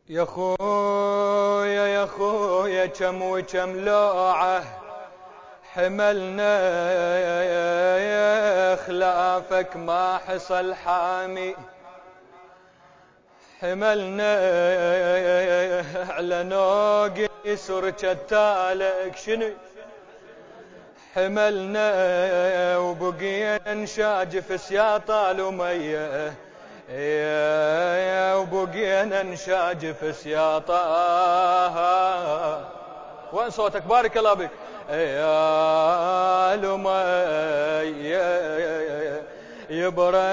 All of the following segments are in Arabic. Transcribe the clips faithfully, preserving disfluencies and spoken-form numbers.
يا خويا يا خويا كم وكم لوعه حملنا يا خلافك ما حصل حامي، حملنا على نوق يسر كتالك شنو، حملنا وبقينا نشاجف سياطة لمية، يا وبقينا نشاجف سياطة. وين صوتك؟ بارك الله بك. يا لمية يبره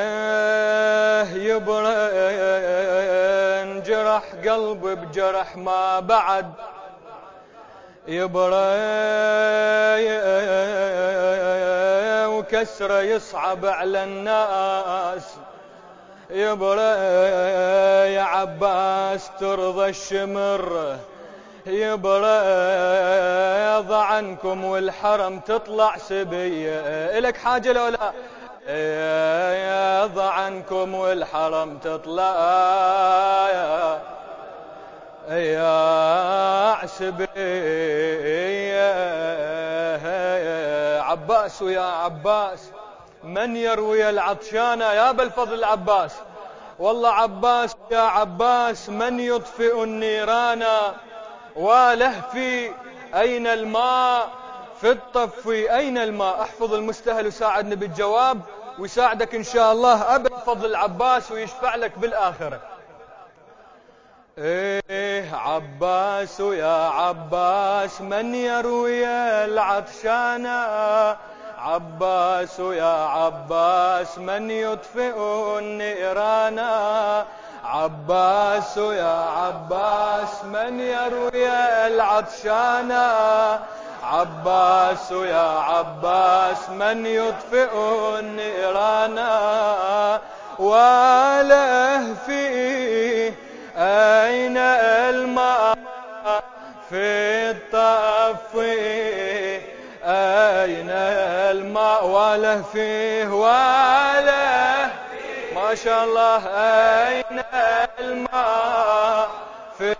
يبره انجرح قلبي بجرح ما بعد، يبره وكسره يصعب على الناس، يبره يا عباس ترضى الشمر، يبره يضع عنكم والحرم تطلع سبيه. إلك حاجة لو لا؟ يضع عنكم والحرم تطلع يا عسبيه. عباس ويا عباس من يروي العطشانة يا بالفضل العباس، والله عباس يا عباس من يطفئ النيران، ولهفي أين الماء في الطفي أين الماء. احفظ المستهل وساعدني بالجواب ويساعدك إن شاء الله أبد فضل العباس ويشفع لك بالآخرة. إيه عباس يا عباس من يروي العطشانة، عباس يا عباس من يطفئ النيران، عباس يا عباس من يروي العطشانة، عباس يا عباس من يطفئ النيران، ولهفي أين الماء في الطفي أين الماء، ولهفيه وله ما شاء الله أين الماء في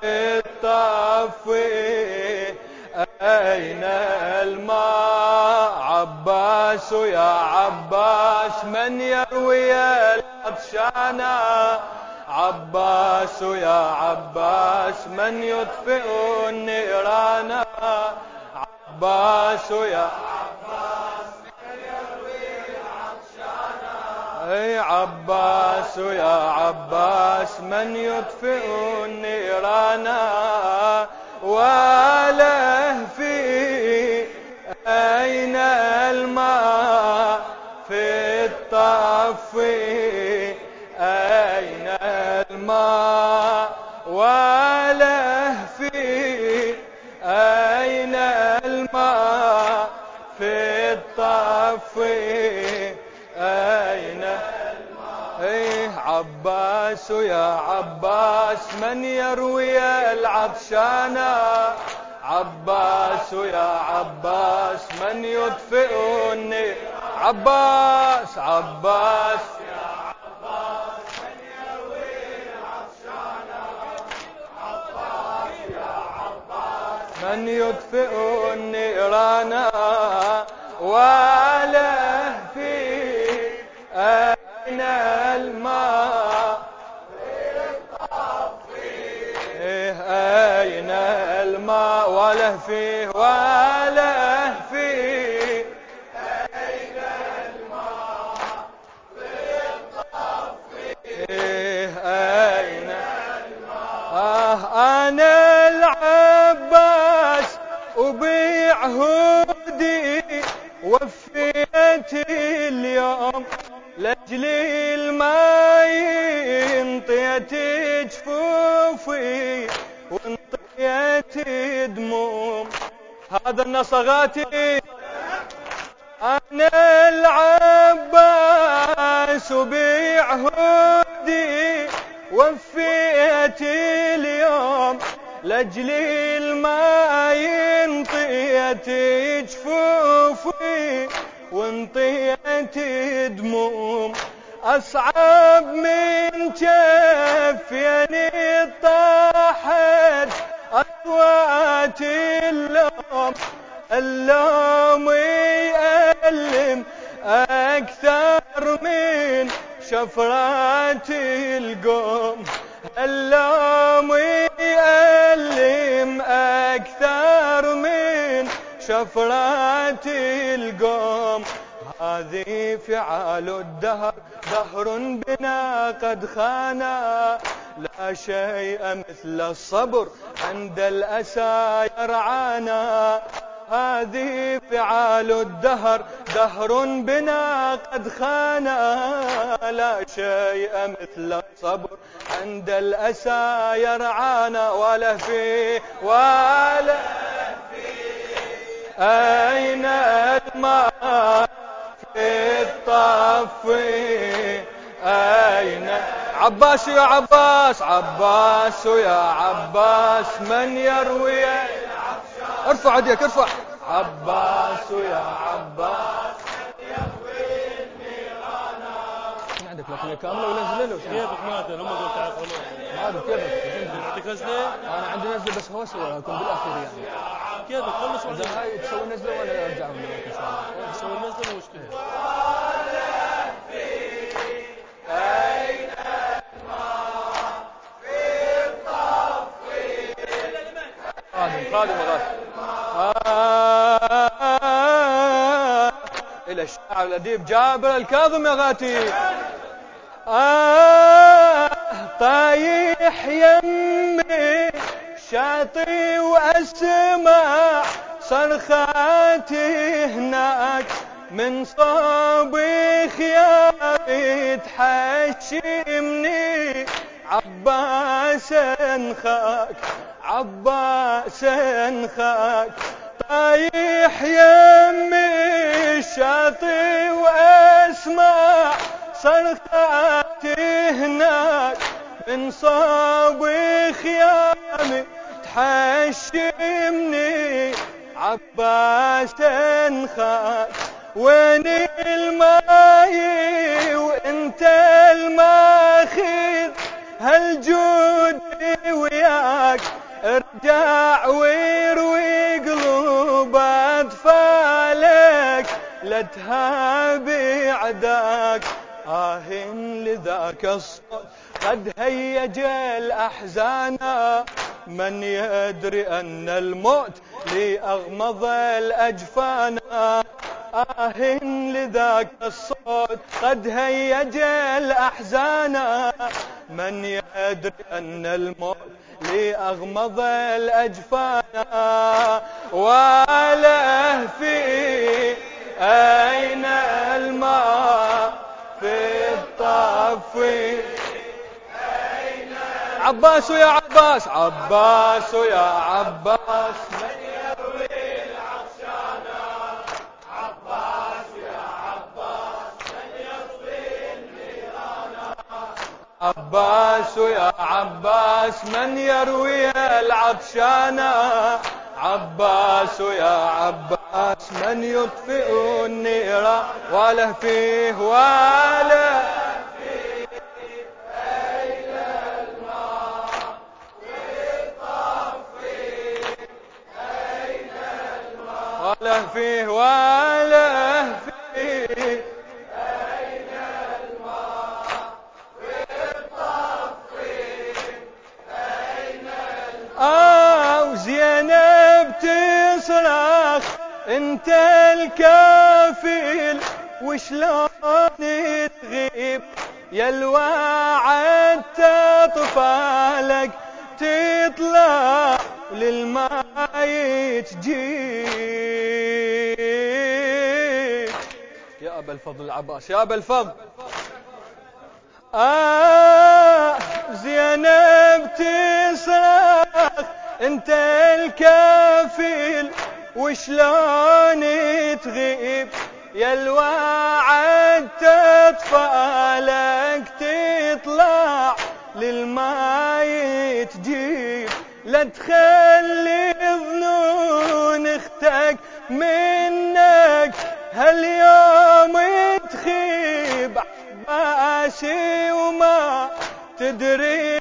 الطفي أين الماء، عباس يا عباس من يروي العطشانة، عباس يا عباس من يطفئ النيران، عباس يا عباس من يروي العطشانة، اي عباس يا عباس من يطفئ النيران، ولهفي أين الماء في الطفي أين الماء، ولهفي أين الماء في الطفي أين الماء. إيه عباس يا عباس من يروي العطشانة، عباس يا عباس من يطفئ النير، عباس عباس يا عباس من يروي العطشانة، عباس يا عباس من يطفئ النيران، ولهفي أين الماء في الطفي أين الماء، ولهفي ولهفي أين الماء في الطفي أين الماء. آه أنا العباس وبيع هودي وفيت اليوم لأجلي الماء انطيت جفوفي وانطيت دموم. هذا النصغاتي أنا العباس وبيع هودي وفيت اليوم لأجلي الماء انطيت جفوفي وانطيت دموم. أصعب من جفيني الطاح اللوم يألم أكثر من شفرات القوم، اللوم يألم أكثر من شفرات القوم. هذه فعال الدهر، دهر بنا قد خانا، لا شيء مثل الصبر عند الأسى يرعانا. هذه فعال الدهر، دهر بنا قد خانا، لا شيء مثل الصبر عند الأسى يرعانا. ولا في ولا أين الماء في الطف، أين عباس يا عباس، عباس يا عباس من يروي، ارفع يديك ارفع، عباس يا عباس من يروي النيران. ما عندك لكن كامله ولا نزله له كيفك؟ ما ادري هم قلت تعال ما ادري كيفك عندك نزله؟ انا عندي نزله بس هو سوى يكون بالاخير يعني كيفك خلص اذا هاي تسوي نزله وانا ارجع لك ان شاء الله. تسوي النزله مو مشكله. أين الماء في الطف، خادم خادم غادم آه إلى الشاعر الأديب جابر الكاظم يا غاتي. آه طايح يمي شاطي وأسمع صرخاتي هناك، من صوب خياري تحشمني عباس انخاك، عباس انخاك. طايح يمي الشاطي واسمع صرخاتي هناك، من صوب خيامي تحشمني عباس انخاك. وين الماي وانت الماخذ هالجود وياك، ارجع ويروي قلوب اطفالك لا تهابي عداك. آه لذاك الصوت قد هيج الأحزان، من يدري أن الموت لي أغمض الأجفان. آه لذاك الصوت قد هيج الأحزان، من يدري أن الموت لي أغمض الأجفان. وله في أين الماء في الطف، عباس يا عباس، عباس يا عباس من يروي العطشان، عباس يا عباس من يطفي النيران. عباس يا عباس من يروي العطشان، عباس يا عباس من يطفئ النيران. وله فيه وله فيه أين الماء في الطف، أين الماء. وله فيه وله فيه أين الماء في الطف، أين الماء. آه وزينب تصرخ انت الكافل، وشلون تغيب يا الواعد اطفالك تطلع للماء تجيب. يا ابا الفضل العباس، يا ابا الفضل. آه زينب تصرخ انت الكافل، وشلون تغيب يا الواعد اطفالك تطلع للماء تجيب. لا تخلي ظنون اختك منك هاليوم تخيب عباسي، وما تدري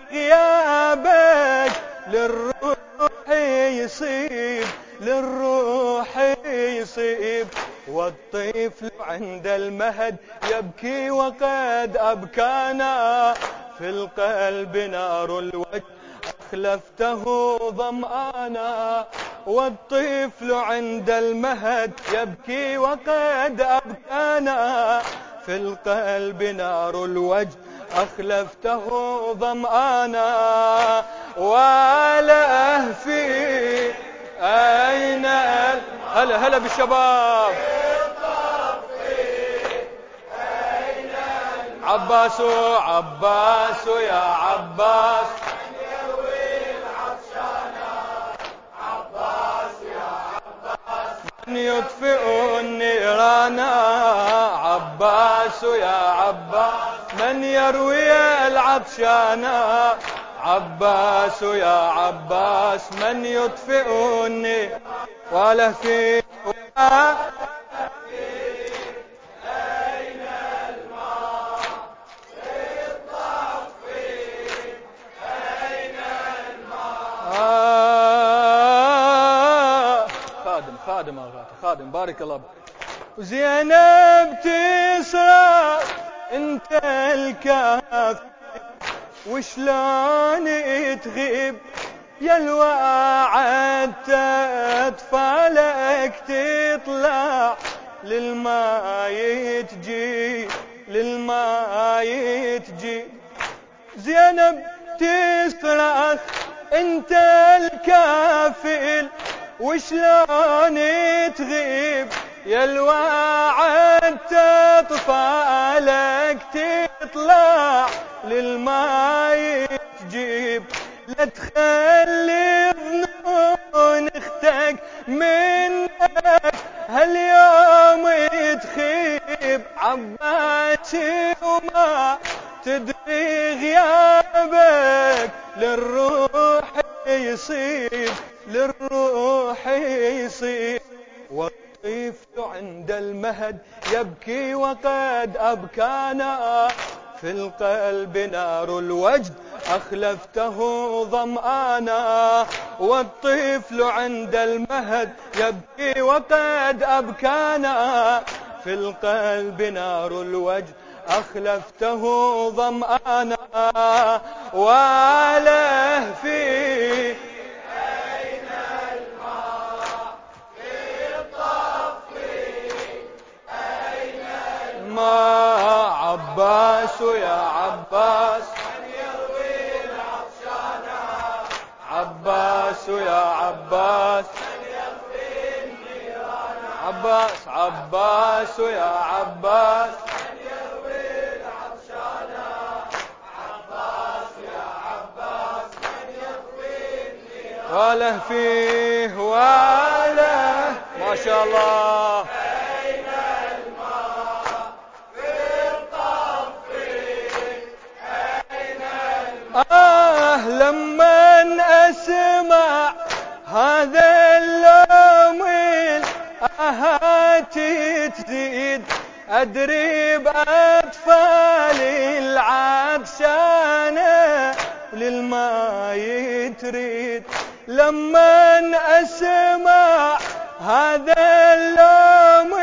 غيابك للروح يصيب، للروح يصيب. والطفل عند المهد يبكي وقد أبكانا، في القلب نار الوجد أخلفته ظمآنا. والطفل عند المهد يبكي وقد أبكانا، في القلب نار الوجد أخلفته ظمآنا. ولهفي أين هلا هلا بالشباب. عباس عباس يا عباس من يطفئ النيران. عباس يا عباس من يروي العطشان. عباس يا عباس من يطفئ النيران. ولهفي خادم خادم بارك الله بك. وزينب تصرخ انت الكاف وشلون تغيب يا الوعد اطفالك تطلع للماء تجي للماء تجي. زينب تصرخ انت الكافل وشلون تغيب يا الوعد اطفالك تطلع للماء تجيب. لا تخلي ظنون اختك منك هاليوم تخيب. عباسي وما تدري غيابك للروح يصيب للروح يصيب. والطفل عند المهد يبكي وقد أبكانا، في القلب نار الوجد أخلفته ظمآنا. والطفل عند المهد يبكي وقد أبكانا، في القلب نار الوجد أخلفته ظمآنا. ولهفي عباس يا عباس من يروي العطشان. عباس يا عباس من يطفئ النيران. عباس عباس يا عباس من يروي العطشان. عباس يا عباس من يطفئ النيران. وله فيه وله ما شاء الله. آه لمن أسمع هذا اللوم آهاتي تزيد أدري بأطفالي العطشانة للماء تريد. لمن أسمع هذا اللوم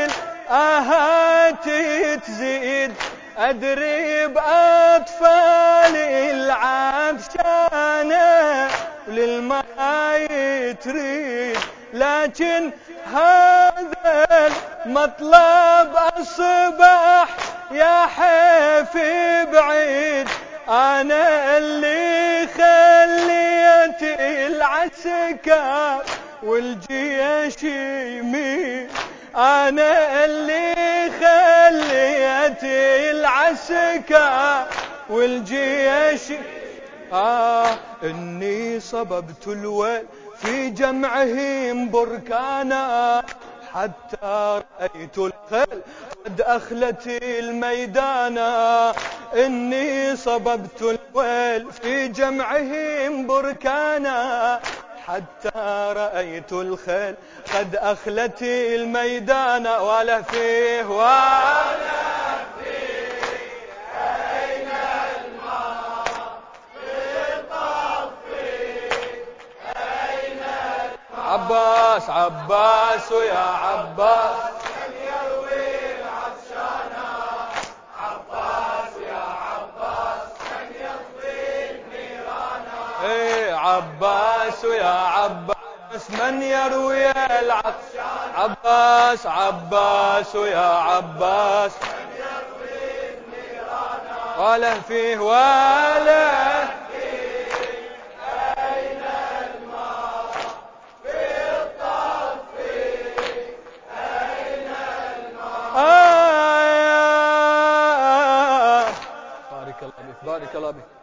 آهاتي تزيد أدري بأطفالي العطشانة للماء تريد. لكن هذا المطلب أصبح يا حيفي بعيد. أنا اللي خليت العسكر والجيش يمين. أنا اللي خليت العسكر والجيش. آه إني صببت الويل في جمعهم بركانا، حتى رأيت الخيل قد أخلت الميدان. إني صببت الويل في جمعهم بركانا، حتى رأيت الخيل قد أخلت الميدان. ولا فيه ولا فيه أين الماء في الطف أين عباس عباس يا عباس من يروي العطشانة عباس يا عباس من يطفي النيرانة ايه عباس يا عباس من يروي العطشانة عباس عباس يا عباس من يروي النيرانة وله فيه وله بارك الله بك بارك الله بك.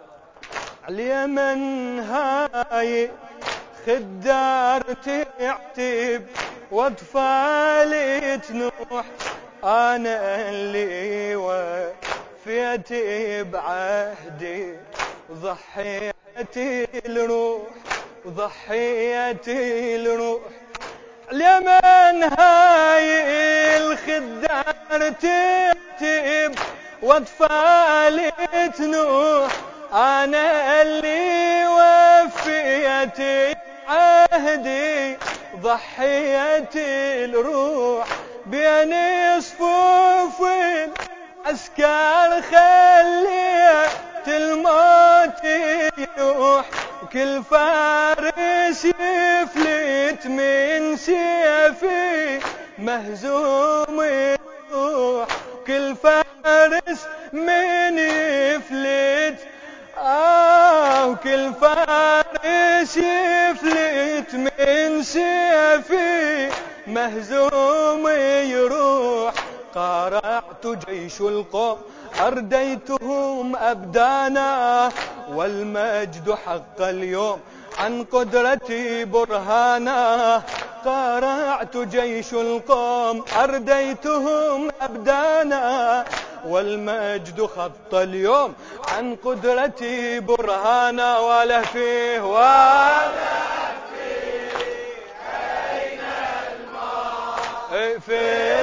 اليمن هاي خدار تعتب واطفال تنوح انا اللي وفيت بعهدي ضحيت الروح وضحيت الروح. اليمن هاي الخدار تعتب واطفال تنوح انا اللي وفيت عهدي ضحيت الروح بين صفوف العسكر خليت الموت يروح وكل فارس يفلت من سيفي مهزوم يروح كل فارس من يفلت آه وكل فارس يفلت من سيفي مهزوم يروح. قارعت جيش القوم أرديتهم أبدانا والمجد حق اليوم عن قدرتي برهانا. قارعت جيش القوم أرديتهم أبدانا والمجد خط اليوم عن قدرتي برهانا. وله فيه وله فيه أين الماء في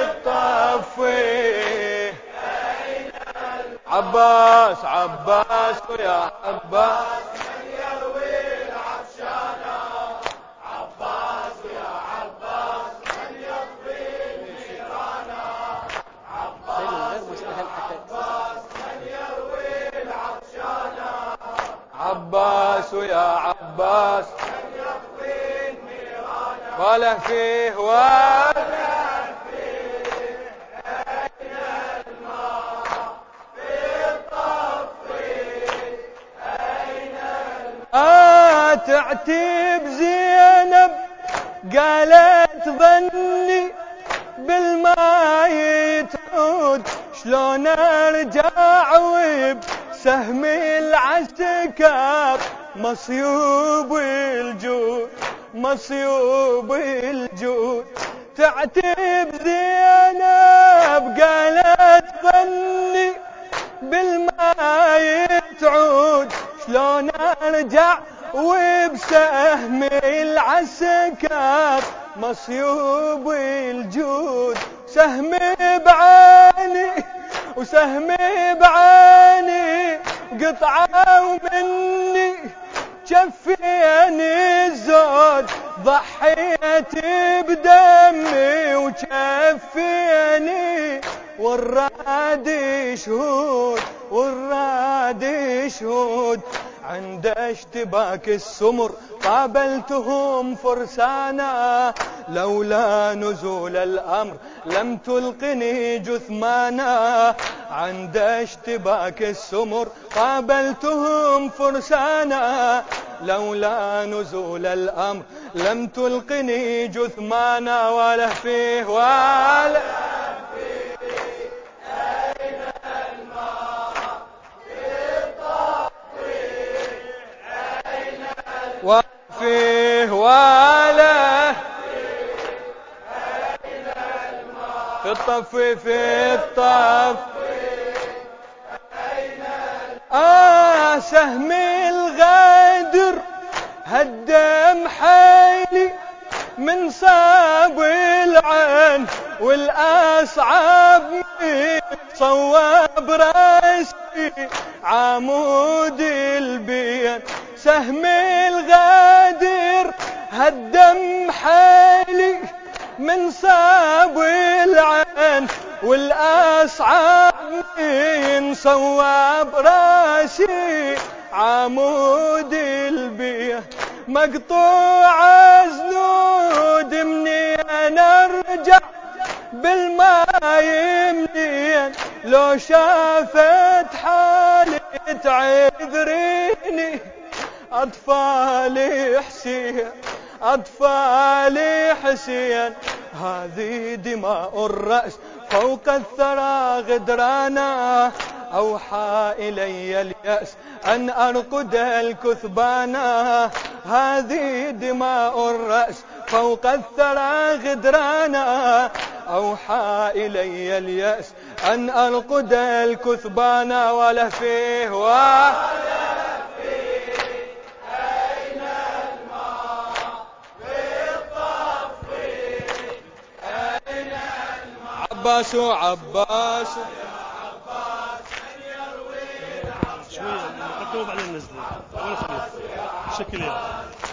الطفي أين الماء عباس عباس يا عباس من يروي العطشانة عباس يا عباس من يطفي النيرانة عباس يا عباس من يروي العطشانة عباس يا عباس من يطفي النيرانة. وله فيه وله فيه أين الماء في الطفي أين الماء آه تعتب زينب قالت ظني بالماء تعود شلون ارجع وبسهم العسكر مصيوب الجود مصيوب الجود. تعتب زينب قالت ظني بالماء تعود شلون ارجع وبسهم العسكر مصيوب الجود. سهمي بعيني وسهمي بعيني قطعة مني كفيني الزود ضحيت بدمي وكفيني والراد شهود والراد شهود. عند اشتباك السمر قابلتهم فرسانا لولا نزول الأمر لم تلقني جثمانا. عند اشتباك السمر قابلتهم فرسانا لولا نزول الأمر لم تلقني جثمانا. وله فيه وله وفيه وله في الطف في الطف آه سهمي الغادر هدم حيلي من صاب العين والأصعب صواب راسي عمود البين. سهمي الغادر هدم حيلي من ساب العين والأصعب من صواب راسي عمود البيه مقطوع زنود منين ارجع بالماي منين لو شافت حالي تعذريني أطفالي حسين أطفالي حسين هذه دماء الرأس فوق الثرى غدرانا أوحى إلي اليأس أن أرقد الكثبانا هذه دماء الرأس فوق الثرى غدرانا أوحى إلي اليأس أن أرقد الكثبانا ولهفيه ولهفيه أين الماء بالطف أين الماء عباس عباس شوية نقدمه بعدين ننزله ولا خليل شكل